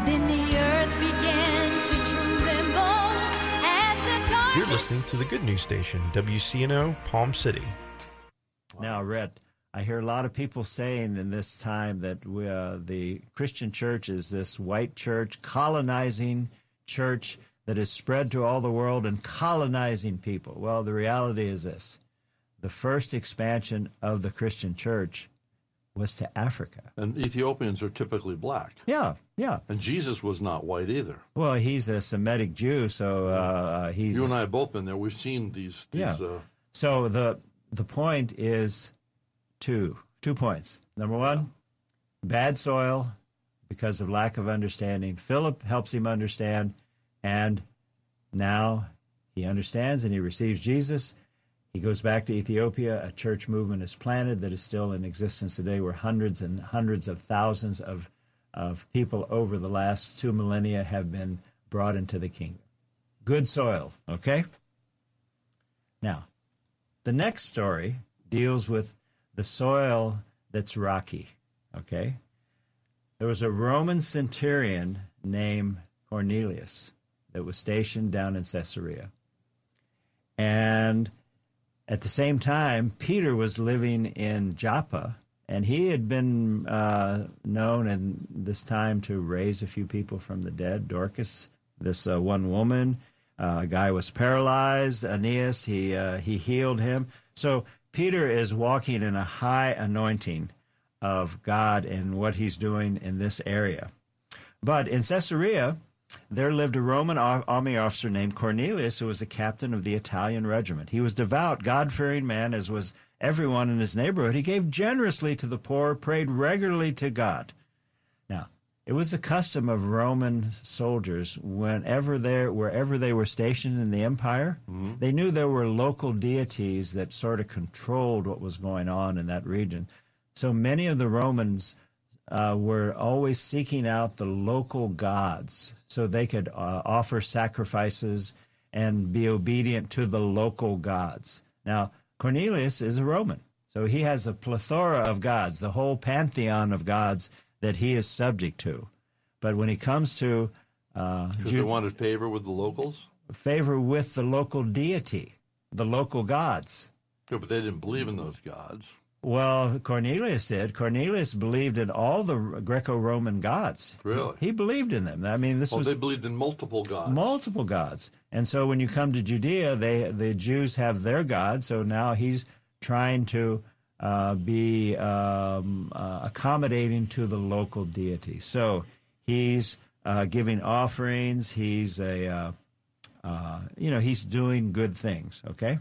Then the earth began to tremble as the darkness... You're listening to the Good News Station, WCNO, Palm City. Now, Rhett, I hear a lot of people saying in this time that the Christian church is this white church, colonizing church that is spread to all the world and colonizing people. Well, the reality is this. The first expansion of the Christian church was to Africa. And Ethiopians are typically black. Yeah. And Jesus was not white either. Well, he's a Semitic Jew, so he's... You and I have both been there. We've seen these So the point is two points. Number one, bad soil because of lack of understanding. Philip helps him understand, and now he understands and he receives Jesus. He goes back to Ethiopia. A church movement is planted that is still in existence today, where hundreds and hundreds of thousands of people over the last 2 millennia have been brought into the kingdom. Good soil, okay? Now, the next story deals with the soil that's rocky, okay? There was a Roman centurion named Cornelius that was stationed down in Caesarea. And at the same time, Peter was living in Joppa, and he had been known in this time to raise a few people from the dead. Dorcas, this one woman, a guy was paralyzed, Aeneas, he healed him. So Peter is walking in a high anointing of God and what he's doing in this area. But in Caesarea, there lived a Roman army officer named Cornelius, who was a captain of the Italian regiment. He was devout, God-fearing man, as was everyone in his neighborhood. He gave generously to the poor, prayed regularly to God. Now, it was the custom of Roman soldiers, wherever they were stationed in the empire, they knew there were local deities that sort of controlled what was going on in that region. So many of the Romans were always seeking out the local gods so they could offer sacrifices and be obedient to the local gods. Now, Cornelius is a Roman, so he has a plethora of gods, the whole pantheon of gods that he is subject to. But when he comes to... Because they wanted favor with the locals? Favor with the local deity, the local gods. Yeah, but they didn't believe in those gods. Well, Cornelius did. Cornelius believed in all the Greco-Roman gods. Really? He believed in them. I mean, they believed in multiple gods. Multiple gods. And so when you come to Judea, the Jews have their gods. So now he's trying to be accommodating to the local deity. So he's giving offerings. He's he's doing good things. Okay.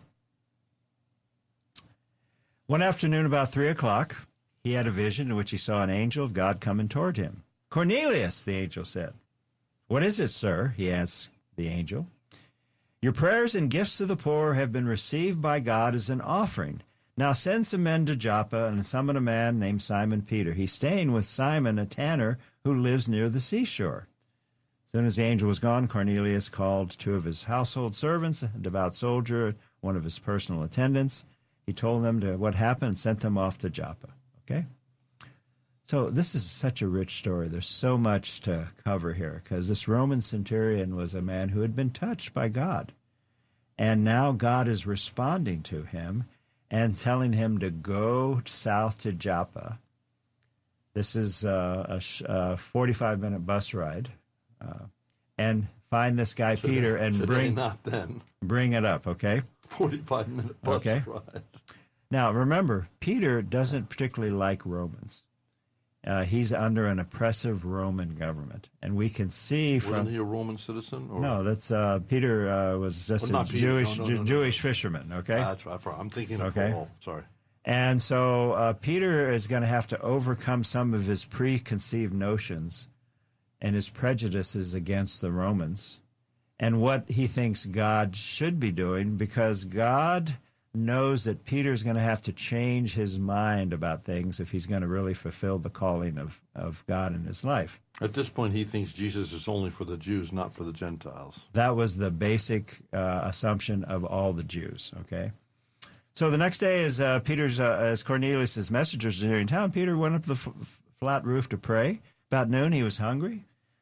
One afternoon about 3 o'clock, he had a vision in which he saw an angel of God coming toward him. "Cornelius," the angel said. "What is it, sir?" he asked the angel. "Your prayers and gifts to the poor have been received by God as an offering. Now send some men to Joppa and summon a man named Simon Peter. He's staying with Simon, a tanner who lives near the seashore." As soon as the angel was gone, Cornelius called 2 of his household servants, a devout soldier, one of his personal attendants. He told them what happened and sent them off to Joppa. Okay? So this is such a rich story. There's so much to cover here because this Roman centurion was a man who had been touched by God. And now God is responding to him and telling him to go south to Joppa. This is a 45-minute bus ride. And find this guy Peter and bring it up, okay? 45-minute bus ride. Now, remember, Peter doesn't particularly like Romans. He's under an oppressive Roman government. And we can see from... Wasn't he a Roman citizen? Or? No, that's Peter was just a Jewish fisherman, okay? That's right. I'm thinking of Paul. Sorry. And so Peter is going to have to overcome some of his preconceived notions and his prejudices against the Romans and what he thinks God should be doing, because God knows that Peter's going to have to change his mind about things if he's going to really fulfill the calling of God in his life. At this point, he thinks Jesus is only for the Jews, not for the Gentiles. That was the basic assumption of all the Jews, okay? So the next day, as Cornelius' messengers were nearing town, Peter went up to the flat roof to pray. About noon, he was hungry.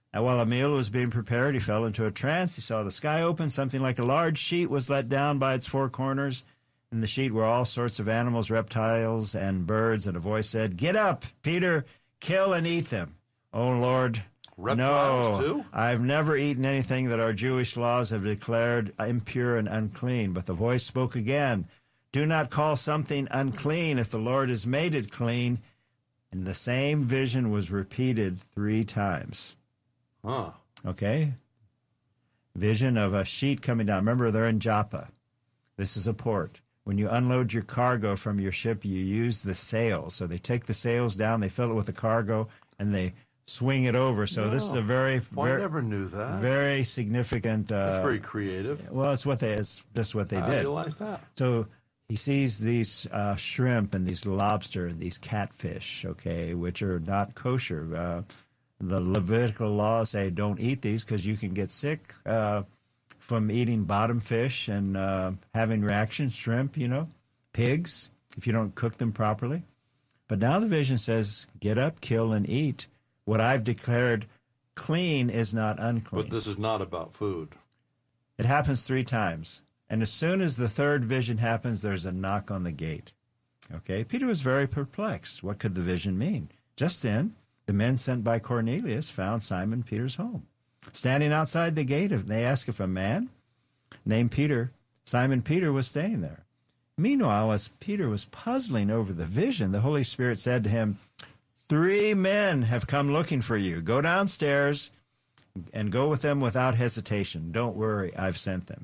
And while a meal was being prepared, he fell into a trance. He saw the sky open. Something like a large sheet was let down by its four corners. In the sheet were all sorts of animals, reptiles, and birds. And a voice said, "Get up, Peter, kill and eat them." "Oh, Lord, Reptiles no, too? I've never eaten anything that our Jewish laws have declared impure and unclean." But the voice spoke again, "Do not call something unclean if the Lord has made it clean." And the same vision was repeated 3 times. Huh. Okay? Vision of a sheet coming down. Remember, they're in Joppa. This is a port. When you unload your cargo from your ship, you use the sails. So they take the sails down, they fill it with the cargo, and they swing it over. So this is a very, Well, I very, never knew that. very significant. That's very creative. Well, it's just what they How do did. you like that? So he sees these shrimp and these lobster and these catfish, okay, which are not kosher. The Levitical laws say don't eat these because you can get sick from eating bottom fish and having reactions, shrimp, pigs, if you don't cook them properly. But now the vision says, get up, kill, and eat. What I've declared clean is not unclean. But this is not about food. It happens 3 times. And as soon as the 3rd vision happens, there's a knock on the gate. Okay? Peter was very perplexed. What could the vision mean? Just then, the men sent by Cornelius found Simon Peter's home. Standing outside the gate, they asked if a man named Simon Peter, was staying there. Meanwhile, as Peter was puzzling over the vision, the Holy Spirit said to him, 3 men have come looking for you. Go downstairs and go with them without hesitation. Don't worry, I've sent them.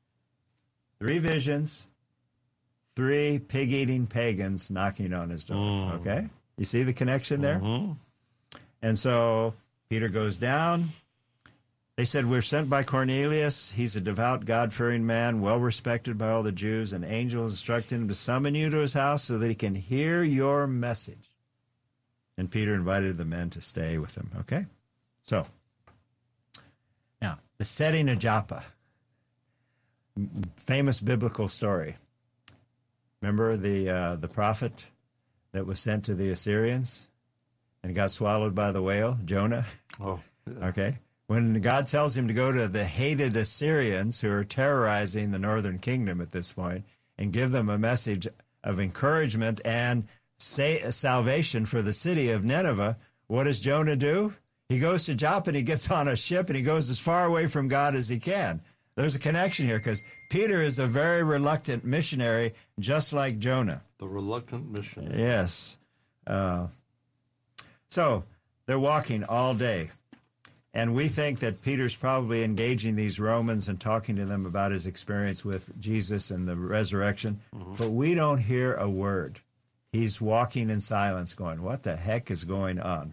3 visions, 3 pig-eating pagans knocking on his door. Okay? You see the connection there? Mm-hmm. And so Peter goes down. They said, we're sent by Cornelius. He's a devout, God-fearing man, well-respected by all the Jews. An angel has instructed him to summon you to his house so that he can hear your message. And Peter invited the men to stay with him. Okay? So, now, the setting of Joppa. Famous biblical story. Remember the prophet that was sent to the Assyrians and got swallowed by the whale, Jonah? Oh, yeah. Okay. When God tells him to go to the hated Assyrians who are terrorizing the northern kingdom at this point and give them a message of encouragement and salvation for the city of Nineveh, what does Jonah do? He goes to Joppa and he gets on a ship and he goes as far away from God as he can. There's a connection here because Peter is a very reluctant missionary, just like Jonah. The reluctant missionary. Yes. So they're walking all day. And we think that Peter's probably engaging these Romans and talking to them about his experience with Jesus and the resurrection. Mm-hmm. But we don't hear a word. He's walking in silence going, what the heck is going on?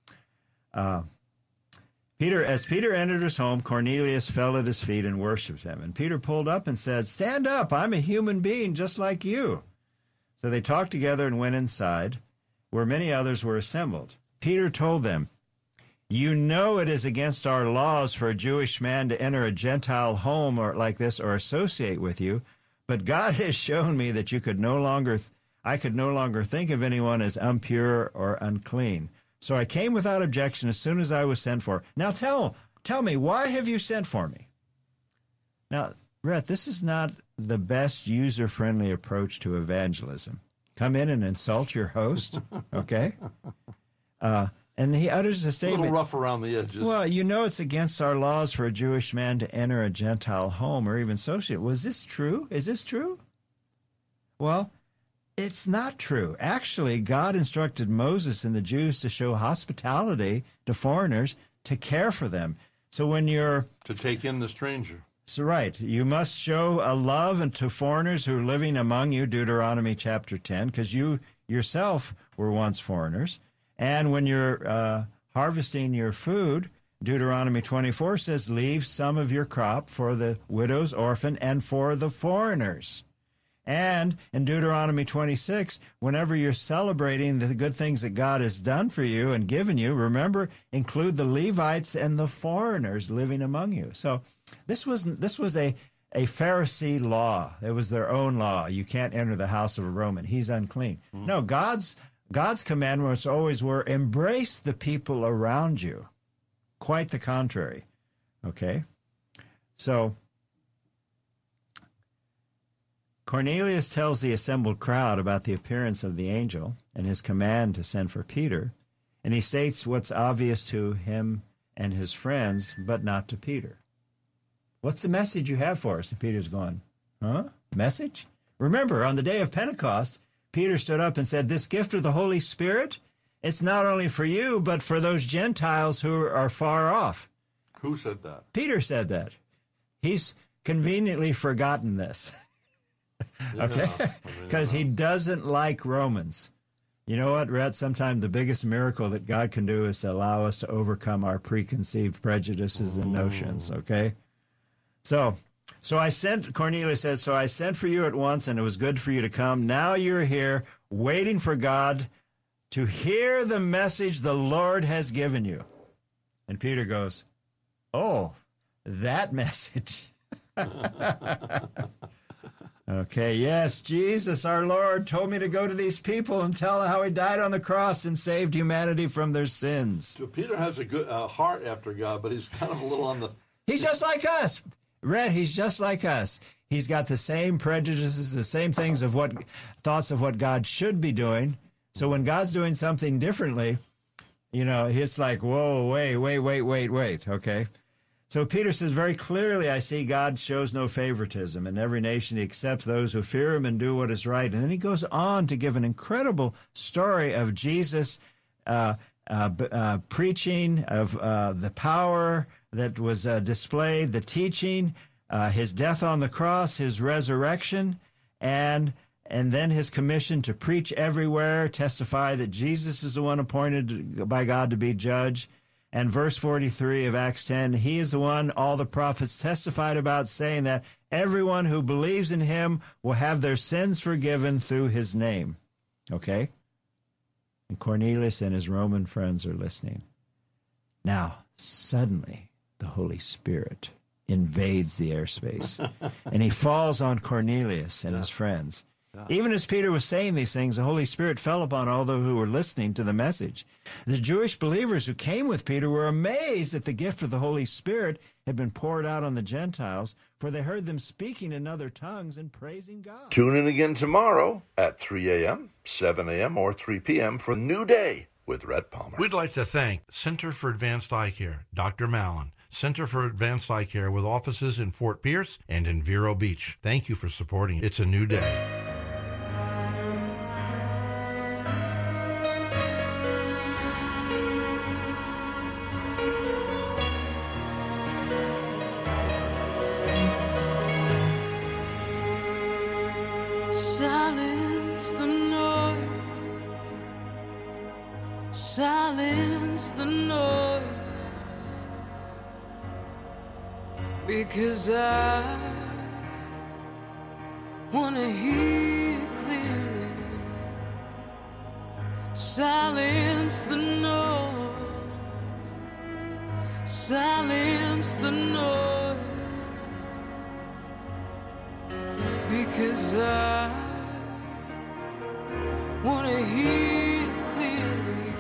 As Peter entered his home, Cornelius fell at his feet and worshipped him. And Peter pulled up and said, stand up, I'm a human being just like you. So they talked together and went inside, where many others were assembled. Peter told them, you know it is against our laws for a Jewish man to enter a Gentile home or like this or associate with you, but God has shown me that I could no longer think of anyone as impure or unclean. So I came without objection as soon as I was sent for. Now tell me, why have you sent for me? Now, Brett, this is not the best user-friendly approach to evangelism. Come in and insult your host, okay? And he utters a statement. A little rough around the edges. Well, you know it's against our laws for a Jewish man to enter a Gentile home or even associate. Was this true? Is this true? Well, it's not true. Actually, God instructed Moses and the Jews to show hospitality to foreigners, to care for them. So when you're... to take in the stranger. So right. You must show a love to foreigners who are living among you, Deuteronomy chapter 10, because you yourself were once foreigners. And when you're harvesting your food, Deuteronomy 24 says, leave some of your crop for the widows, orphan, and for the foreigners. And in Deuteronomy 26, whenever you're celebrating the good things that God has done for you and given you, remember, include the Levites and the foreigners living among you. So this was a Pharisee law. It was their own law. You can't enter the house of a Roman. He's unclean. Mm-hmm. No, God's commandments always were, embrace the people around you. Quite the contrary. Okay? So Cornelius tells the assembled crowd about the appearance of the angel and his command to send for Peter, and he states what's obvious to him and his friends, but not to Peter. What's the message you have for us? And Peter's going, huh? Message? Remember, on the day of Pentecost, Peter stood up and said, this gift of the Holy Spirit, it's not only for you, but for those Gentiles who are far off. Who said that? Peter said that. He's conveniently forgotten this. Okay? Because he doesn't like Romans. You know what, Rhett? Sometimes the biggest miracle that God can do is to allow us to overcome our preconceived prejudices and notions, okay? So Cornelius says, so I sent for you at once, and it was good for you to come. Now you're here waiting for God to hear the message the Lord has given you. And Peter goes, oh, that message. Okay, yes, Jesus, our Lord, told me to go to these people and tell them how he died on the cross and saved humanity from their sins. So Peter has a good heart after God, but he's kind of a little on the... He's just like us. Red, he's just like us. He's got the same prejudices, the same things of what thoughts of what God should be doing. So when God's doing something differently, you know, it's like, whoa, wait, okay? So Peter says very clearly, I see God shows no favoritism. In every nation he accepts those who fear him and do what is right. And then he goes on to give an incredible story of Jesus preaching, of the power that was displayed, the teaching, his death on the cross, his resurrection, and then his commission to preach everywhere, testify that Jesus is the one appointed by God to be judge. And verse 43 of Acts 10, he is the one all the prophets testified about, saying that everyone who believes in him will have their sins forgiven through his name. Okay? And Cornelius and his Roman friends are listening. Now, suddenly, the Holy Spirit invades the airspace, and he falls on Cornelius and his friends. Even as Peter was saying these things, the Holy Spirit fell upon all those who were listening to the message. The Jewish believers who came with Peter were amazed that the gift of the Holy Spirit had been poured out on the Gentiles, for they heard them speaking in other tongues and praising God. Tune in again tomorrow at 3 a.m., 7 a.m., or 3 p.m. for New Day with Rhett Palmer. We'd like to thank Center for Advanced Eye Care, Dr. Mallon, Center for Advanced Eye Care with offices in Fort Pierce and in Vero Beach. Thank you for supporting It's a New Day. Silence the noise. Silence the noise. Because I want to hear clearly. Silence the noise. Silence the noise. Because I want to hear clearly.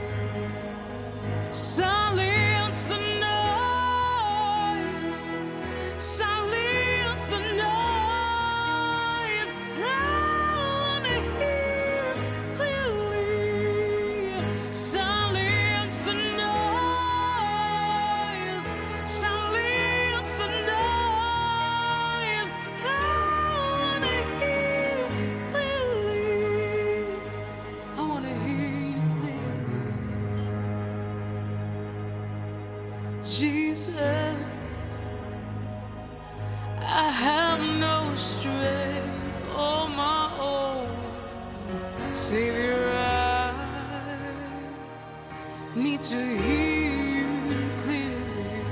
Silence the noise. Silence the noise. I want to hear clearly. Silence the noise. Silence the noise. I want to hear clearly. I want to hear clearly. Jesus, I have no strength on my own. Savior, I need to hear you clearly.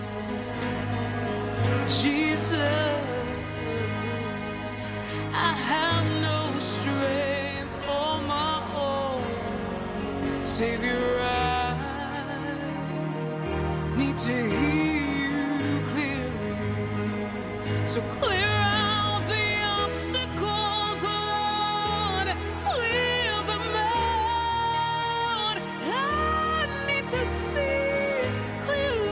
Jesus, I have no strength on my own. Savior, I need to hear you clearly. So clear